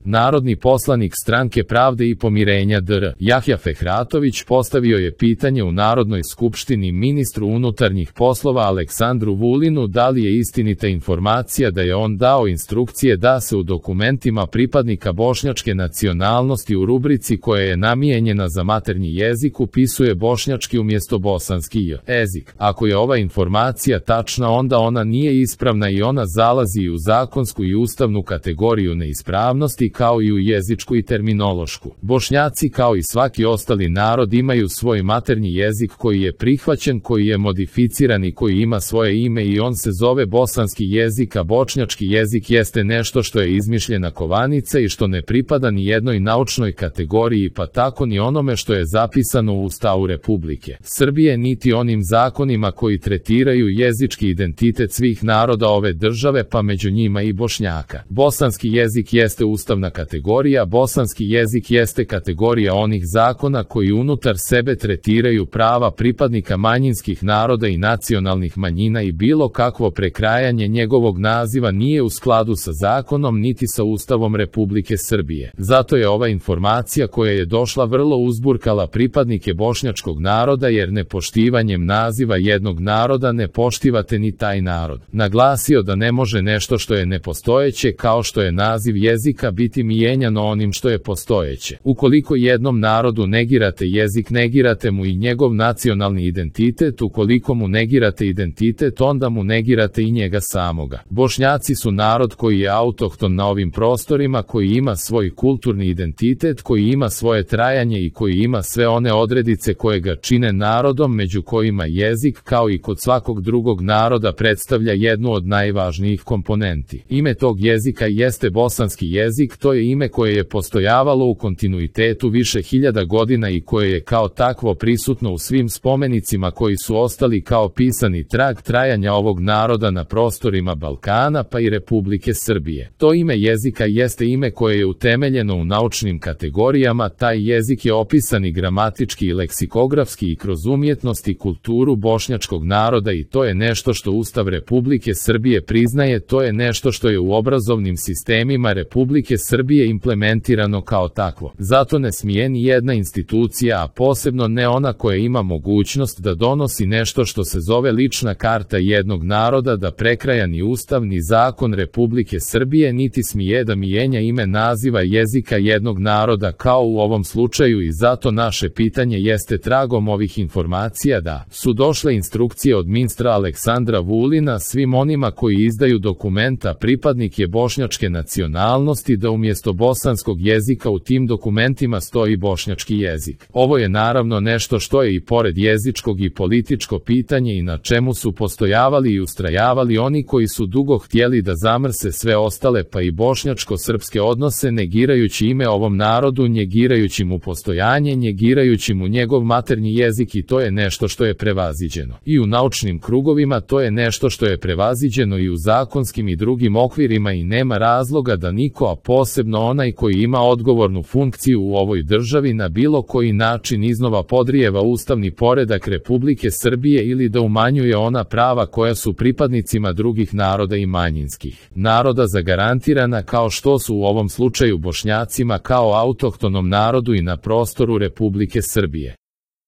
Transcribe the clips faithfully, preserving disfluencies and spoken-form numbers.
Narodni poslanik Stranke pravde i pomirenja dr Jahja Fehratović postavio je pitanje u Narodnoj skupštini ministru unutarnjih poslova Aleksandru Vulinu da li je istinita informacija da je on dao instrukcije da se u dokumentima pripadnika bošnjačke nacionalnosti u rubrici koja je namijenjena za maternji jezik upisuje bošnjački umjesto bosanski jezik. Ako je ova informacija tačna, onda ona nije ispravna i ona zalazi u zakonsku i ustavnu kategoriju neispravnosti kao i u jezičku i terminološku. Bošnjaci kao i svaki ostali narod imaju svoj maternji jezik koji je prihvaćen, koji je modificiran i koji ima svoje ime i on se zove bosanski jezik, a bošnjački jezik jeste nešto što je izmišljena kovanica i što ne pripada ni jednoj naučnoj kategoriji, pa tako ni onome što je zapisano u Ustavu Republike Srbije, niti onim zakonima koji tretiraju jezički identitet svih naroda ove države, pa među njima i Bošnjaka. Bosanski jezik jeste ustavna kategorija, bosanski jezik jeste kategorija onih zakona koji unutar sebe tretiraju prava pripadnika manjinskih naroda i nacionalnih manjina i bilo kakvo prekrajanje njegovog naziva nije u skladu sa zakonom niti sa Ustavom Republike Srbije. Zato je ova informacija koja je došla vrlo uzburkala pripadnike bošnjačkog naroda, jer nepoštivanjem naziva jednog naroda ne poštivate ni taj narod. Naglasio da ne može nešto što je nepostojeće, kao što je naziv jezika, biti mijenjano onim što je postojeće. Ukoliko jednom narodu negirate jezik, negirate mu i njegov nacionalni identitet, ukoliko mu negirate identitet, onda mu negirate i njega samoga. Bošnjaci su narod koji je autohton na ovim prostorima, koji ima svoj kulturni identitet, koji ima svoje trajanje i koji ima sve one odredice koje ga čine narodom, među kojima jezik, kao i kod svakog drugog naroda, predstavlja jednu od najvažnijih komponenti. Ime tog jezika jeste bosanski jezik, to je ime koje je postojavalo u kontinuitetu više hiljada godina i koje je kao takvo prisutno u svim spomenicima koji su ostali kao pisani trag trajanja ovog naroda na prostorima Balkana pa i Republike Srbije. To ime jezika jeste ime koje je utemeljeno u naučnim kategorijama, taj jezik je opisan i gramatički i leksikografski i kroz umjetnost i kulturu bošnjačkog naroda i to je nešto što Ustav Republike Srbije priznaje, to je nešto što je u obrazovnim sistemima Republike Srbije implementirano kao takvo. Zato ne smije ni jedna institucija, a posebno ne ona koja ima mogućnost da donosi nešto što se zove lična karta jednog naroda, da prekraja ni Ustav ni zakon Republike Srbije, niti smije da mijenja ime naziva jezika jednog naroda kao u ovom slučaju i zato naše pitanje jeste tragom ovih informacija da su došle instrukcije od ministra Aleksandra Vulina svim onima koji izdaju dokumenta pripadnike bošnjačke nacionalnosti da umjesto bosanskog jezika u tim dokumentima stoji bošnjački jezik. Ovo je naravno nešto što je i pored jezičkog i političko pitanje i na čemu su postojavali i ustrajavali oni koji su dugo htjeli da zamrse sve ostale pa i bošnjačko-srpske odnose, negirajući ime ovom narodu, negirajući mu postojanje, negirajući mu njegov maternji jezik i to je nešto što je prevaziđeno. I u naučnim krugovima to je nešto što je prevaziđeno i u zakonskim i drugim okvirima i nema razloga da niko, a posebno onaj koji ima odgovornu funkciju u ovoj državi, na bilo koji način iznova podrijeva ustavni poredak Republike Srbije ili da umanjuje ona prava koja su pripadnicima drugih naroda i manjinskih naroda zagarantirana, kao što su u ovom slučaju Bošnjacima kao autohtonom narodu i na prostoru Republike Srbije.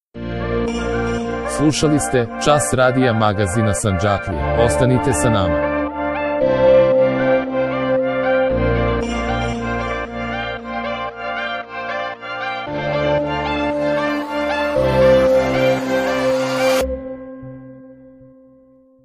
Slušali ste Čas radija magazina Sandžaklija. Ostanite sa nama.